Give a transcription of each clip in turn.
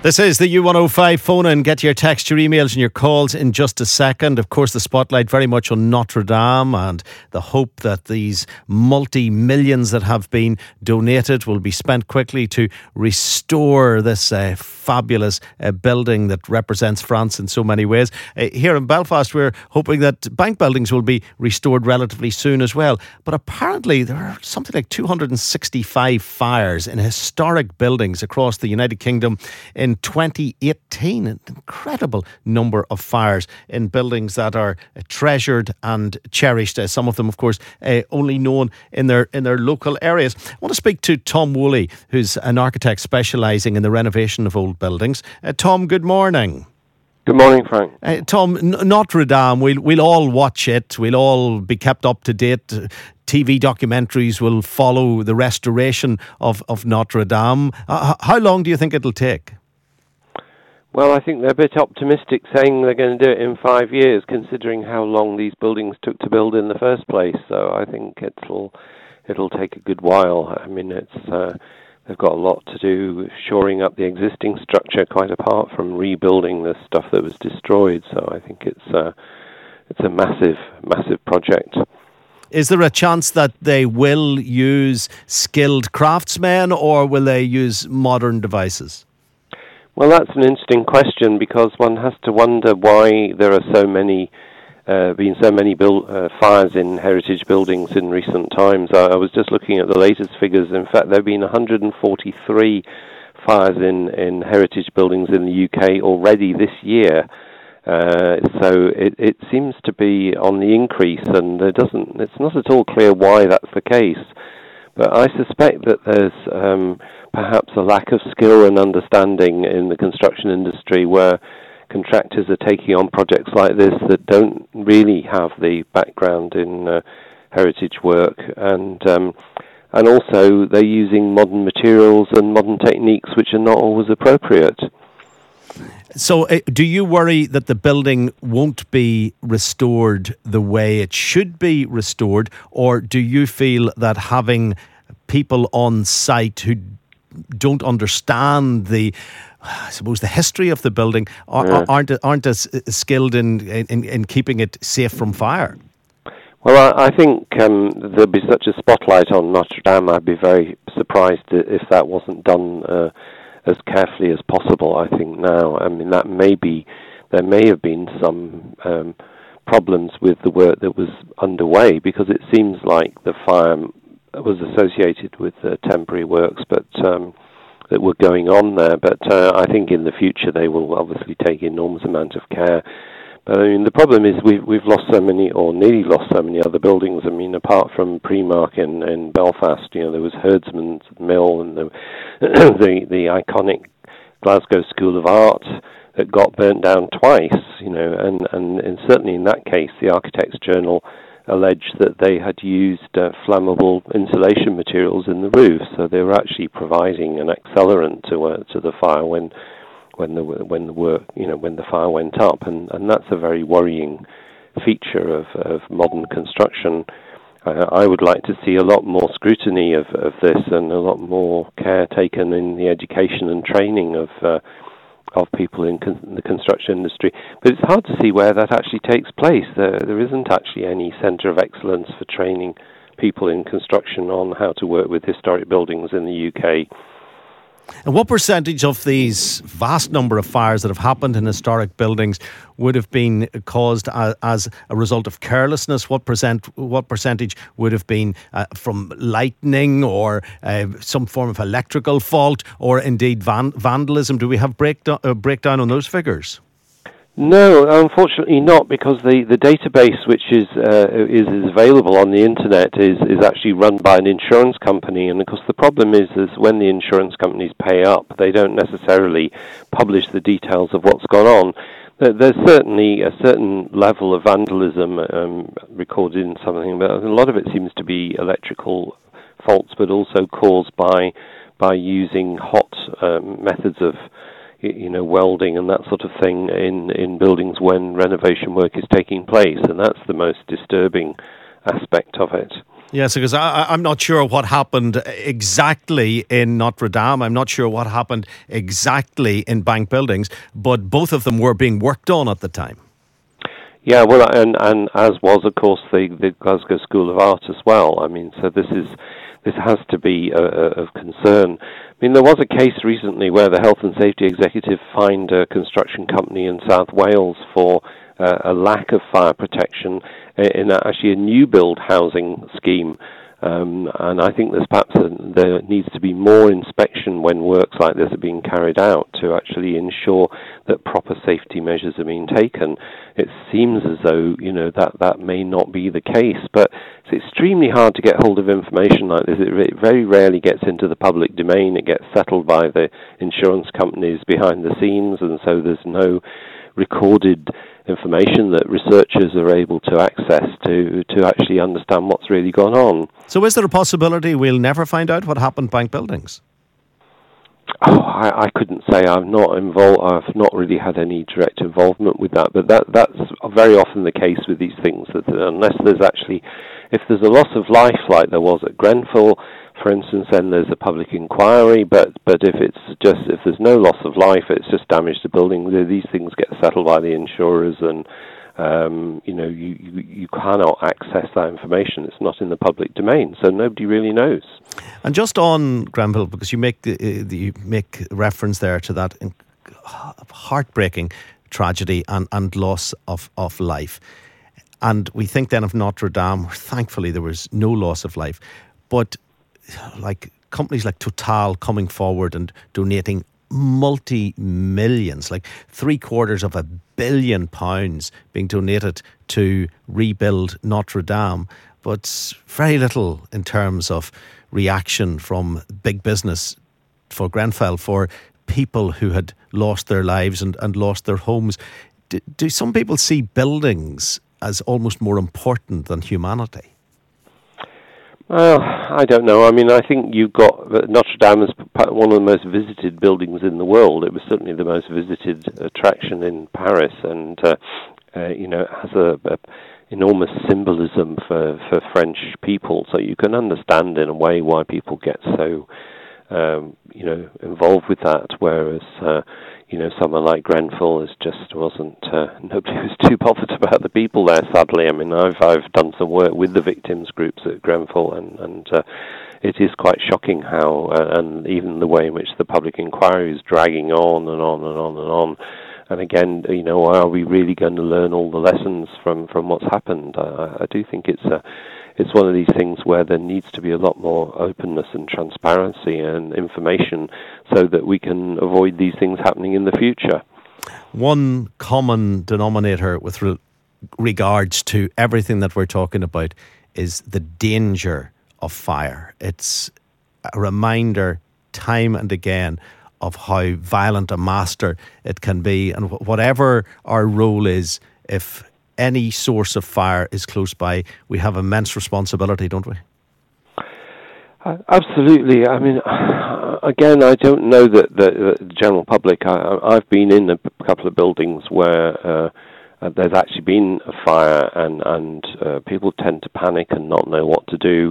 This is the U105 phone in. Get your text, your emails and your calls in just a second. Of course, the spotlight very much on Notre Dame and the hope that these multi-millions that have been donated will be spent quickly to restore this fabulous building that represents France in so many ways. Here in Belfast, we're hoping that bank buildings will be restored relatively soon as well. But apparently there are something like 265 fires in historic buildings across the United Kingdom in 2018, an incredible number of fires in buildings that are treasured and cherished. Some of them, of course, only known in their local areas. I want to speak to Tom Woolley, who's an architect specialising in the renovation of old buildings. Tom, good morning. Good morning, Frank. Tom, Notre Dame, we'll all watch it. We'll all be kept up to date. TV documentaries will follow the restoration of Notre Dame. How long do you think it'll take? Well, I think they're a bit optimistic saying they're going to do it in 5 years, considering how long these buildings took to build in the first place. So I think it'll take a good while. I mean, they've got a lot to do shoring up the existing structure, quite apart from rebuilding the stuff that was destroyed. So I think it's a massive project. Is there a chance that they will use skilled craftsmen, or will they use modern devices? Well, that's an interesting question, because one has to wonder why there are been so many fires in heritage buildings in recent times. I was just looking at the latest figures. In fact, there have been 143 fires in heritage buildings in the UK already this year. So it seems to be on the increase, and it's not at all clear why that's the case. But I suspect that there's perhaps a lack of skill and understanding in the construction industry, where contractors are taking on projects like this that don't really have the background in heritage work, and also they're using modern materials and modern techniques which are not always appropriate. So do you worry that the building won't be restored the way it should be restored, or do you feel that having people on site who don't understand the history of the building aren't as skilled in keeping it safe from fire? Well, I think there'll be such a spotlight on Notre Dame. I'd be very surprised if that wasn't done as carefully as possible. I think now, I mean, there may have been some problems with the work that was underway, because it seems like the fire was associated with temporary works, but that were going on there. But I think in the future they will obviously take enormous amount of care. But I mean, the problem is we've lost so many, or nearly lost so many other buildings. I mean, apart from Primark in Belfast, there was Herdsman's Mill and the iconic Glasgow School of Art that got burnt down twice. And certainly in that case, the Architects' Journal alleged that they had used flammable insulation materials in the roof, so they were actually providing an accelerant to the fire when the fire went up, and that's a very worrying feature of modern construction. I would like to see a lot more scrutiny of this, and a lot more care taken in the education and training of people in the construction industry. But it's hard to see where that actually takes place. There isn't actually any centre of excellence for training people in construction on how to work with historic buildings in the UK. And what percentage of these vast number of fires that have happened in historic buildings would have been caused as a result of carelessness? What percentage would have been from lightning or some form of electrical fault, or indeed vandalism? Do we have breakdown on those figures? No, unfortunately not, because the database which is available on the internet is actually run by an insurance company, and of course the problem is when the insurance companies pay up, they don't necessarily publish the details of what's gone on. There's certainly a certain level of vandalism recorded in something, but a lot of it seems to be electrical faults, but also caused by using hot methods of welding and that sort of thing in buildings when renovation work is taking place, and that's the most disturbing aspect of it. Yes, because I'm not sure what happened exactly in Notre Dame. I'm not sure what happened exactly in Bank Buildings, but both of them were being worked on at the time. Yeah, well, and as was, of course, the Glasgow School of Art as well. I mean, so this has to be of concern. I mean, there was a case recently where the Health and Safety Executive fined a construction company in South Wales for a lack of fire protection in actually a new build housing scheme. And I think there needs to be more inspection when works like this are being carried out to actually ensure that proper safety measures are being taken. It seems as though, that may not be the case, but it's extremely hard to get hold of information like this. It very rarely gets into the public domain. It gets settled by the insurance companies behind the scenes, and so there's no recorded information that researchers are able to access to actually understand what's really gone on. So is there a possibility we'll never find out what happened to Bank Buildings? Oh, I couldn't say. I'm not involved. I've not really had any direct involvement with that. But that's very often the case with these things. That unless if there's a loss of life like there was at Grenfell, for instance, then there's a public inquiry. But if there's no loss of life, it's just damage to building. These things get settled by the insurers, and you cannot access that information. It's not in the public domain, so nobody really knows. And just on Grenfell, because you make reference there to that heartbreaking tragedy and loss of life, and we think then of Notre Dame, where thankfully there was no loss of life, but like companies like Total coming forward and donating multi-millions, like £750 million being donated to rebuild Notre Dame, but very little in terms of reaction from big business for Grenfell, for people who had lost their lives and lost their homes. Do some people see buildings as almost more important than humanity? Well, I don't know. I mean, I think you've got Notre Dame is one of the most visited buildings in the world. It was certainly the most visited attraction in Paris, and it has a enormous symbolism for French people. So you can understand in a way why people get so involved with that. Whereas someone like Grenfell wasn't. Nobody was too bothered about the people there. Sadly, I mean, I've done some work with the victims groups at Grenfell, and it is quite shocking how, and even the way in which the public inquiry is dragging on and on and on and on. And again, are we really going to learn all the lessons from what's happened? I do think it's one of these things where there needs to be a lot more openness and transparency and information so that we can avoid these things happening in the future. One common denominator with regards to everything that we're talking about is the danger of fire. It's a reminder time and again of how violent a master it can be, and whatever our role is, if any source of fire is close by, we have immense responsibility, don't we? Absolutely. I mean, again, I don't know that the general public. I've been in a couple of buildings where there's actually been a fire, and people tend to panic and not know what to do,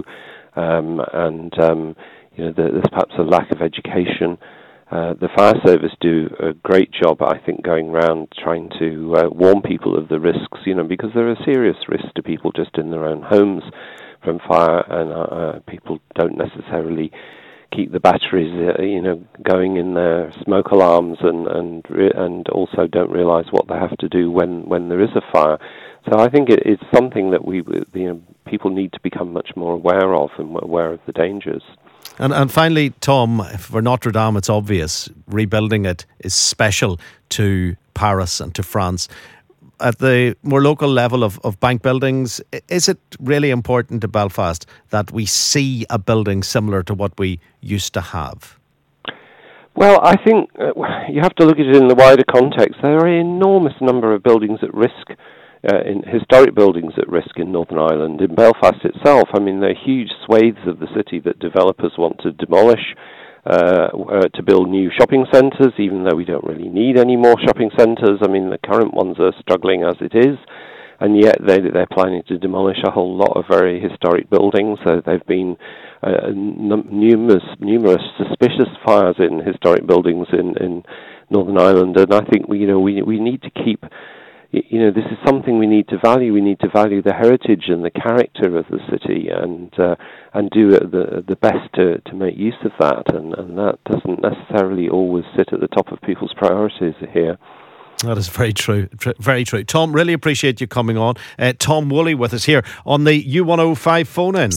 there's perhaps a lack of education. The fire service do a great job, I think, going around trying to warn people of the risks, because there are serious risks to people just in their own homes from fire, and people don't necessarily keep the batteries, going in their smoke alarms, and also don't realise what they have to do when there is a fire. So I think it's something that people need to become much more aware of and aware of the dangers. And finally, Tom, for Notre Dame, it's obvious rebuilding it is special to Paris and to France. At the more local level of Bank Buildings, is it really important to Belfast that we see a building similar to what we used to have? Well, I think you have to look at it in the wider context. There are an enormous number of buildings at risk, in historic buildings at risk in Northern Ireland. In Belfast itself, I mean, there are huge swathes of the city that developers want to demolish to build new shopping centres, even though we don't really need any more shopping centres. I mean, the current ones are struggling as it is. and yet they're planning to demolish a whole lot of very historic buildings. So there've been numerous suspicious fires in historic buildings in Northern Ireland, and I think we need to keep. This is something we need to value. We need to value the heritage and the character of the city, and do the best to make use of that. And that doesn't necessarily always sit at the top of people's priorities here. That is very true. Very true. Tom, really appreciate you coming on. Tom Woolley with us here on the U105 phone in.